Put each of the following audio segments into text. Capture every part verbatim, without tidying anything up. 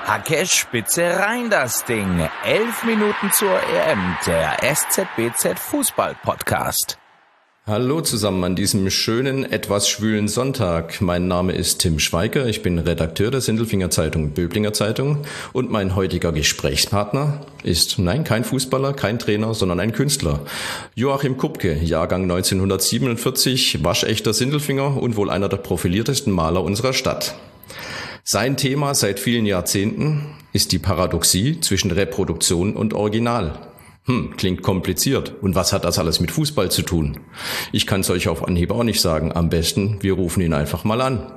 Hacke Spitze rein das Ding. Elf Minuten zur E M, der S Z B Z Fußball-Podcast. Hallo zusammen an diesem schönen, etwas schwülen Sonntag. Mein Name ist Tim Schweiger, ich bin Redakteur der Sindelfinger Zeitung, Böblinger Zeitung, und mein heutiger Gesprächspartner ist, nein, kein Fußballer, kein Trainer, sondern ein Künstler. Joachim Kupke, Jahrgang neunzehnhundertsiebenundvierzig, waschechter Sindelfinger und wohl einer der profiliertesten Maler unserer Stadt. Sein Thema seit vielen Jahrzehnten ist die Paradoxie zwischen Reproduktion und Original. Hm, klingt kompliziert. Und was hat das alles mit Fußball zu tun? Ich kann es euch auf Anhieb auch nicht sagen. Am besten, wir rufen ihn einfach mal an.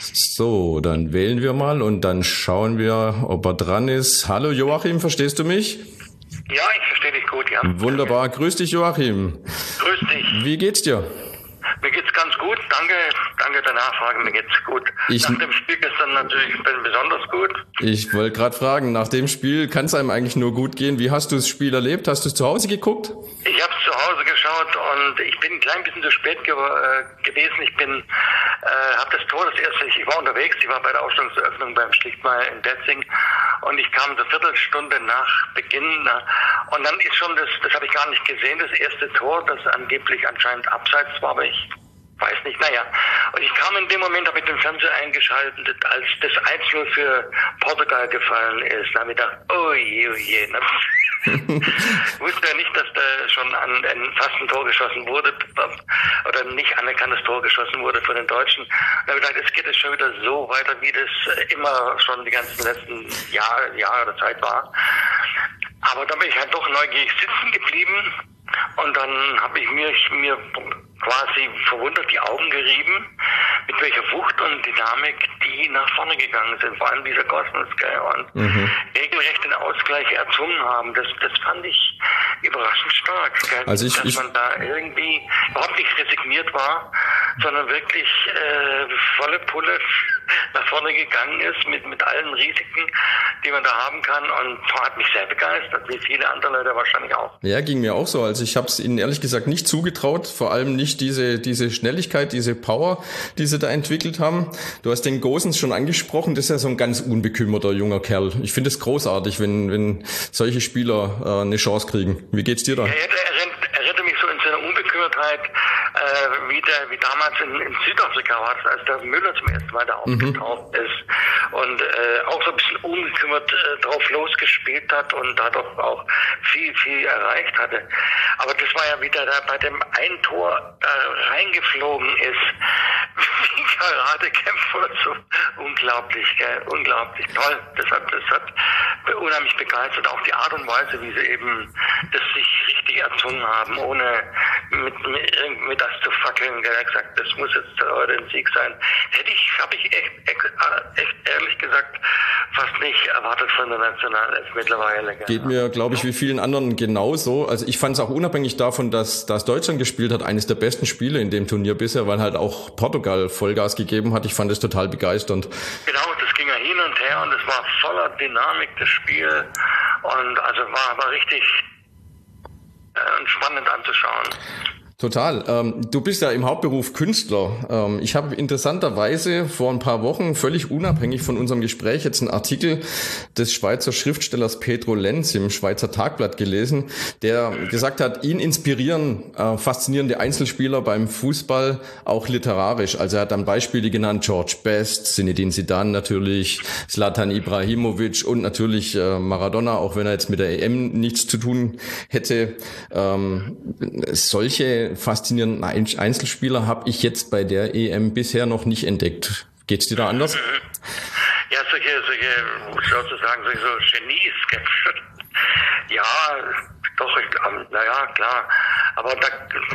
So, dann wählen wir mal und dann schauen wir, ob er dran ist. Hallo Joachim, verstehst du mich? Ja, ich verstehe dich gut, ja. Wunderbar, grüß dich Joachim. Grüß dich. Wie geht's dir? Mir geht's ganz gut, danke, danke der Nachfrage, mir geht's gut. Ich, nach dem Spiel gestern natürlich besonders gut. Ich wollte gerade fragen, nach dem Spiel kann es einem eigentlich nur gut gehen. Wie hast du das Spiel erlebt? Hast du es zu Hause geguckt? Ich habe es zu Hause geschaut und ich bin ein klein bisschen zu spät ge- äh, gewesen. Ich bin, äh, habe das Tor das erste, ich, ich war unterwegs, ich war bei der Ausstellungseröffnung beim Schlichtmeier in Betzing und ich kam so eine Viertelstunde nach Beginn na, und dann ist schon das, das habe ich gar nicht gesehen, das erste Tor, das angeblich anscheinend abseits war, aber ich weiß nicht, naja. Und ich kam in dem Moment, habe ich den Fernseher eingeschaltet, als das eins null für Portugal gefallen ist. Da habe ich gedacht, oh je, oh je. Ne? Ich wusste ja nicht, dass da schon an, an fast ein Tor geschossen wurde, oder nicht anerkanntes Tor geschossen wurde von den Deutschen. Da habe ich gedacht, es geht jetzt schon wieder so weiter, wie das immer schon die ganzen letzten Jahre, Jahre der Zeit war. Aber da bin ich halt doch neugierig sitzen geblieben. Und dann habe ich mir, mir quasi verwundert die Augen gerieben, mit welcher Wucht und Dynamik die nach vorne gegangen sind, vor allem dieser Gosens, gell, und mhm. regelrecht den Ausgleich erzwungen haben. Das, das fand ich überraschend stark, gell, also ich, dass ich, man da irgendwie überhaupt nicht resigniert war, sondern wirklich äh, volle Pulle nach vorne gegangen ist mit, mit allen Risiken, die man da haben kann, und hat mich sehr begeistert, wie viele andere Leute wahrscheinlich auch. Ja, ging mir auch so. Also ich habe es ihnen ehrlich gesagt nicht zugetraut, vor allem nicht diese diese Schnelligkeit, diese Power, die sie da entwickelt haben. Du hast den Gosens schon angesprochen, das ist ja so ein ganz unbekümmerter junger Kerl. Ich finde es großartig, wenn wenn solche Spieler äh, eine Chance kriegen. Wie geht's dir da? Ja, er, er, erinnert mich so in seiner Unbekümmertheit, äh, wie, der, wie damals in, in Südafrika war, als der Müller zum ersten Mal da aufgetaucht mhm. ist und äh, auch so ein bisschen unbekümmert äh, drauf losgespielt hat und dadurch auch viel, viel erreicht hatte. Aber das war ja wieder da bei dem ein Tor da reingeflogen ist, wie Karatekämpfer oder so. Unglaublich, gell? Unglaublich toll. Das hat, das hat unheimlich begeistert. Auch die Art und Weise, wie sie eben das sich richtig erzwungen haben, ohne mit, mit, mit das zu fackeln. Er hat gesagt, das muss jetzt heute ein Sieg sein. Hätte ich, habe ich echt, echt, echt ehrlich gesagt fast nicht erwartet von der Nationalelf mittlerweile. Gell? Geht mir, glaube ich, wie vielen anderen genauso. Also ich fand es auch unabhängig davon, dass, dass Deutschland gespielt hat, eines der besten Spiele in dem Turnier bisher, weil halt auch Portugal Vollgas gegeben hat. Ich fand es total begeisternd. Genau, das ging ja hin und her und es war voller Dynamik, das Spiel, und also war, war richtig äh, spannend anzuschauen. Total. Ähm, du bist ja im Hauptberuf Künstler. Ähm, ich habe interessanterweise vor ein paar Wochen, völlig unabhängig von unserem Gespräch, jetzt einen Artikel des Schweizer Schriftstellers Pedro Lenz im Schweizer Tagblatt gelesen, der gesagt hat, ihn inspirieren äh, faszinierende Einzelspieler beim Fußball auch literarisch. Also er hat dann Beispiele genannt, George Best, Zinedine Zidane natürlich, Zlatan Ibrahimovic und natürlich äh, Maradona, auch wenn er jetzt mit der E M nichts zu tun hätte. Ähm, solche faszinierenden Einzelspieler habe ich jetzt bei der E M bisher noch nicht entdeckt. Geht's dir da anders? Ja, solche, solche, sozusagen, solche so Genies. Ja, doch, naja, klar. Aber da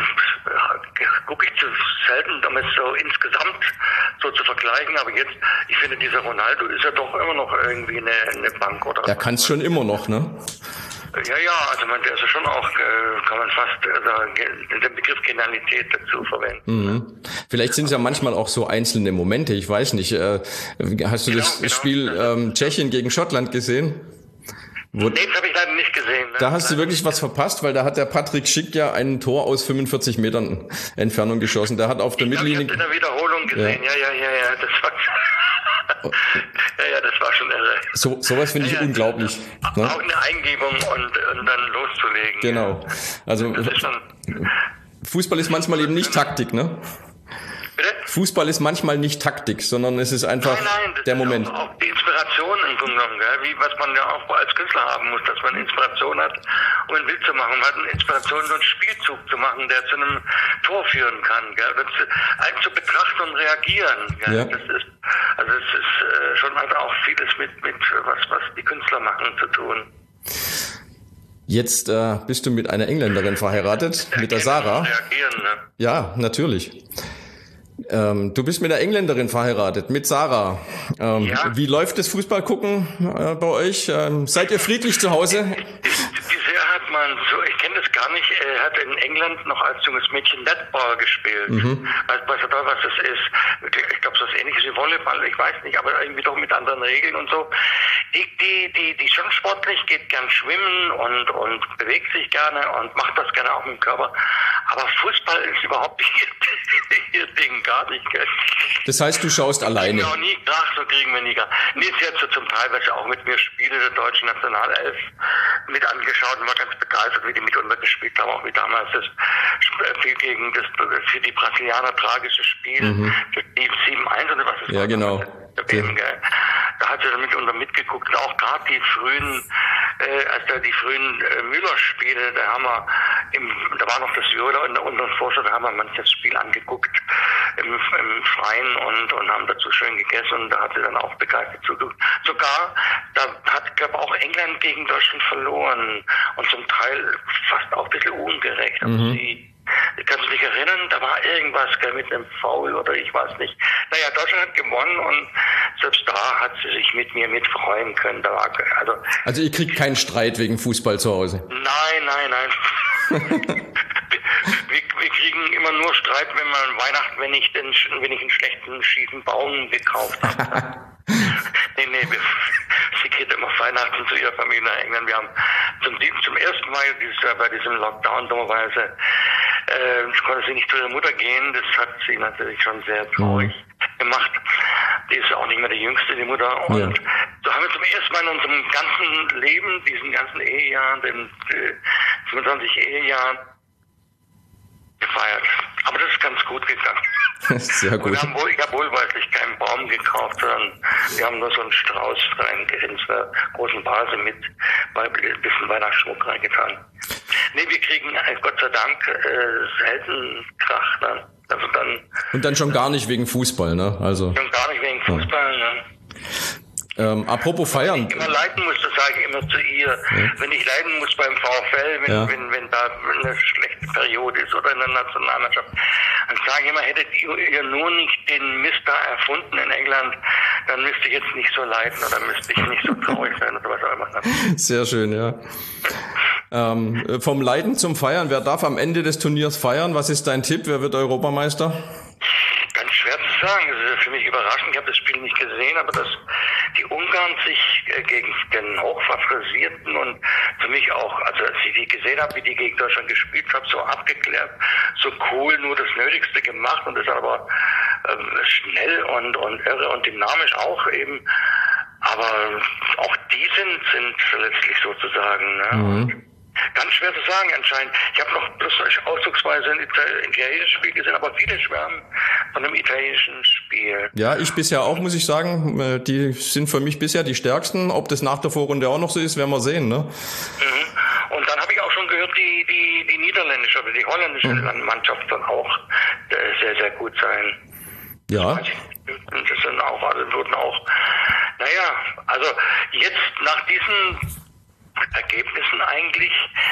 gucke ich zu selten, um es so insgesamt so zu vergleichen. Aber jetzt, ich finde, dieser Ronaldo ist ja doch immer noch irgendwie eine, eine Bank, oder? Er kann es schon immer noch, ne? Ja, ja, also man, der ist ja schon auch, äh, kann man fast äh, den Begriff Genialität dazu verwenden. Mhm. Vielleicht sind es ja manchmal auch so einzelne Momente, ich weiß nicht. Äh, hast du genau, das genau. Spiel ähm, Tschechien gegen Schottland gesehen? Wo, nee, das habe ich leider nicht gesehen. Ne? Da hast du wirklich was verpasst, weil da hat der Patrick Schick ja ein Tor aus fünfundvierzig Metern Entfernung geschossen. Der hat auf der ich Mittellinie... Ich habe in der Wiederholung gesehen, ja, ja, ja, ja, ja das war... ja, ja, das war schon irre. So, sowas finde ich ja, unglaublich. Auch ne? eine Eingebung und, und dann loszulegen. Genau. Also ist schon, Fußball ist manchmal eben nicht Taktik, ne? Bitte? Fußball ist manchmal nicht Taktik, sondern es ist einfach nein, nein, das der ist Moment. Auch, auch die Inspiration im Grunde genommen, gell? Wie was man ja auch als Künstler haben muss, dass man Inspiration hat, um ein Bild zu machen. Man hat eine Inspiration, so einen Spielzug zu machen, der zu einem Tor führen kann, gell? Das, einen zu betrachten und reagieren. Gell? Ja. Das ist, also es ist äh, schon also auch vieles mit mit was was die Künstler machen zu tun. Jetzt äh, bist du mit einer Engländerin verheiratet, mit der Sarah. Reagieren, ne? Ja, natürlich. Ähm, du bist mit einer Engländerin verheiratet, mit Sarah. Ähm, ja. Wie läuft das Fußballgucken äh, bei euch? Ähm, seid ihr friedlich zu Hause? Bisher hat man so, ich kenne das gar nicht, er hat in England noch als junges Mädchen Netball gespielt. Mhm. Weiß, weiß er was das ist? Ich glaube, so was Ähnliches wie Volleyball, ich weiß nicht, aber irgendwie doch mit anderen Regeln und so. Die, die, die, die schon sportlich, geht gern schwimmen und, und bewegt sich gerne und macht das gerne auch mit dem Körper. Aber Fußball ist überhaupt nicht ihr Ding, gar nicht. Gell? Das heißt, du schaust alleine? Ich habe nie gedacht, so kriegen wir nie gar. Nee, sie hat so zum Teil, weil sie auch mit mir Spiele der deutschen Nationalelf mit angeschaut und war ganz begeistert, wie die mitunter gespielt haben, auch wie damals das Spiel gegen das für die Brasilianer tragische Spiel, mhm. die sieben eins oder was ist ja, war. Genau. Eben, gell? Da hat sie dann mitunter mitgeguckt, und auch gerade die frühen, äh, als da die frühen äh, Müller-Spiele, da haben wir, im, da war noch das Viola in der unteren Vorstadt, da haben wir manches Spiel angeguckt im, im Freien und, und haben dazu schön gegessen und da hat sie dann auch begeistert zugeguckt. Sogar, da hat, glaube auch England gegen Deutschland verloren und zum Teil fast auch ein bisschen ungerecht. Also mhm. sie, ich kann mich erinnern, da war irgendwas gell, mit einem Foul oder ich weiß nicht. Naja, Deutschland hat gewonnen und selbst da hat sie sich mit mir mitfreuen können. Da war, also, also ihr kriegt keinen Streit wegen Fußball zu Hause? Nein, nein, nein. wir, wir kriegen immer nur Streit, wenn man Weihnachten, wenn ich, den, wenn ich einen schlechten, schiefen Baum gekauft habe. nee, nee, wir, sie geht immer Weihnachten zu ihrer Familie nach England. Wir haben zum, zum ersten Mal dieses Jahr bei diesem Lockdown dummerweise äh, konnte sie nicht zu ihrer Mutter gehen. Das hat sie natürlich schon sehr traurig mhm. gemacht. Die ist auch nicht mehr die Jüngste, die Mutter. Und ja. so haben wir zum ersten Mal in unserem ganzen Leben, diesen ganzen Ehejahren, den äh, fünfundzwanzig Ehejahren, gefeiert. Aber das ist ganz gut gegangen. Sehr gut. Und wir haben wohl, ich habe wohlweislich keinen Baum gekauft, sondern wir haben nur so einen Strauß in zur großen Vase mit bei ein bisschen Weihnachtsschmuck reingetan. Nee, wir kriegen äh, Gott sei Dank äh, selten Krach. Ne? Also dann, Und dann schon gar nicht wegen Fußball, ne? Also. Schon gar nicht wegen Fußball, ja. ne? Ähm, apropos Feiern. Wenn ich immer leiden muss, das sage ich immer zu ihr. Ja. Wenn ich leiden muss beim VfL, wenn, ja. wenn, wenn da eine schlechte Periode ist oder in der Nationalmannschaft, dann sage ich immer, hättet ihr, ihr nur nicht den Mist da erfunden in England, dann müsste ich jetzt nicht so leiden oder müsste ich nicht so traurig sein oder was auch immer. Sehr schön, ja. Ähm, vom Leiden zum Feiern, wer darf am Ende des Turniers feiern? Was ist dein Tipp? Wer wird Europameister? Ganz schwer zu sagen. Das ist für mich überraschend. Ich habe das Spiel nicht gesehen, aber dass die Ungarn sich äh, gegen den hochfavorisierten und für mich auch, also als ich die gesehen habe, wie die gegen Deutschland gespielt haben, so abgeklärt, so cool, nur das Nötigste gemacht und das aber ähm, schnell und, und irre und dynamisch auch eben. Aber auch die sind, sind letztlich sozusagen, ne? Mhm. Ganz schwer zu sagen anscheinend. Ich habe noch bloß ausdrucksweise ein italienisches Spiel gesehen, aber viele schwärmen von einem italienischen Spiel. Ja, ich bisher auch, muss ich sagen. Die sind für mich bisher die stärksten. Ob das nach der Vorrunde auch noch so ist, werden wir sehen, ne? Mhm. Und dann habe ich auch schon gehört, die, die, die niederländische oder die holländische mhm. Mannschaft soll auch sehr, sehr gut sein. Ja. Das sind auch, also wurden auch, naja, also jetzt nach diesen Ergebnissen eigentlich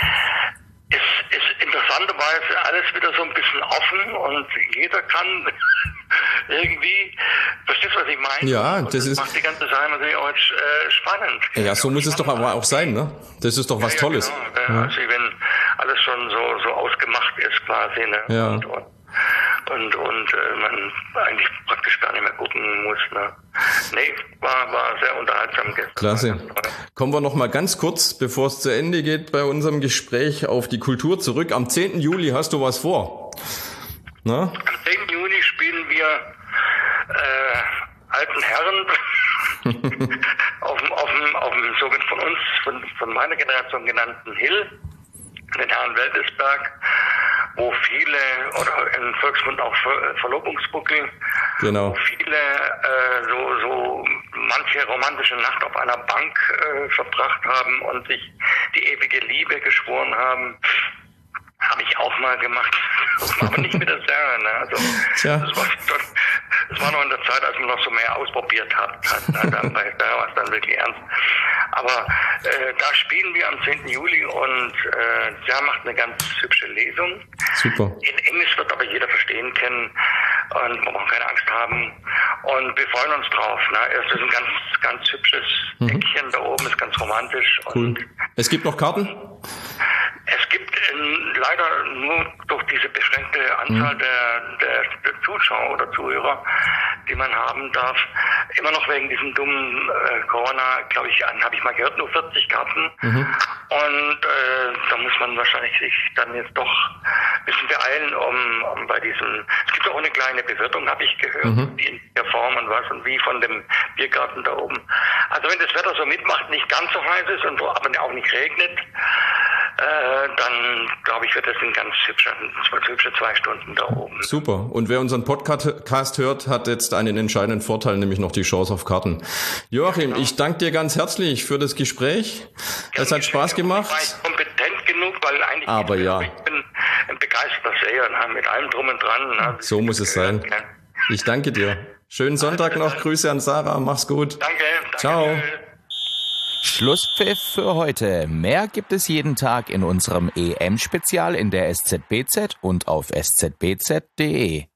ist, ist interessanterweise alles wieder so ein bisschen offen und jeder kann irgendwie, verstehst du, was ich meine? Ja, und das, das ist... macht die ganze Sache natürlich auch jetzt, äh, spannend. Ja, so muss es doch aber auch sein, ne? Das ist doch was ja, ja, Tolles. Genau. Ja. Also wenn alles schon so, so ausgemacht ist quasi, ne? Ja. Und, und, und, und äh, man eigentlich praktisch gar nicht mehr gucken muss. Ne? Nee, war, war sehr unterhaltsam gestern. Klasse. Kommen wir noch mal ganz kurz, bevor es zu Ende geht, bei unserem Gespräch auf die Kultur zurück. Am zehnten Juli hast du was vor? Na? Am zehnten Juli spielen wir äh, alten Herren auf dem, auf dem, auf dem sogenannten von uns, von, von meiner Generation genannten Hill, den Herrn Wäldesberg, wo viele, oder im Volksmund auch Ver, Verlobungsbuckel, genau. wo viele äh, so, so manche romantische Nacht auf einer Bank äh, verbracht haben und sich die ewige Liebe geschworen haben. Habe ich auch mal gemacht, aber nicht mit der Sarah. Ne? Also, Tja. Das, war, das war noch in der Zeit, als man noch so mehr ausprobiert hat. hat dann bei Sarah war es dann wirklich ernst. Aber äh, da spielen wir am zehnten Juli und äh, Sarah macht eine ganz hübsche Lesung. Super. In Englisch wird aber jeder verstehen können und man braucht keine Angst haben. Und wir freuen uns drauf. Ne? Es ist ein ganz, ganz hübsches mhm. Eckchen da oben, ist ganz romantisch. Cool. Und es gibt noch Karten? Es gibt äh, leider nur durch diese beschränkte Anzahl mhm. der, der, der Zuschauer oder Zuhörer, die man haben darf, immer noch wegen diesem dummen äh, Corona, glaube ich, habe ich mal gehört, nur vierzig Karten. Mhm. Und äh, da muss man wahrscheinlich sich dann jetzt doch ein bisschen beeilen, um, um bei diesem, es gibt auch eine kleine Bewirtung, habe ich gehört, mhm. die in der Form und was und wie von dem Biergarten da oben. Also wenn das Wetter so mitmacht, nicht ganz so heiß ist und aber auch nicht regnet, Äh, dann, glaube ich, wird das ein ganz hübscher, hübsche zwei Stunden da oben. Super. Und wer unseren Podcast hört, hat jetzt einen entscheidenden Vorteil, nämlich noch die Chance auf Karten. Joachim, genau. Ich danke dir ganz herzlich für das Gespräch. Ja, es hat Spaß gemacht. Ich war kompetent genug, weil eigentlich Aber ich, ja. ich bin ein begeisterter Seher, mit allem drum und dran. So muss es sein. Ich danke dir. Schönen Sonntag noch. Grüße an Sarah. Mach's gut. Danke. danke Ciao. Schlusspfiff für heute. Mehr gibt es jeden Tag in unserem E M-Spezial in der S Z B Z und auf s z b z punkt d e.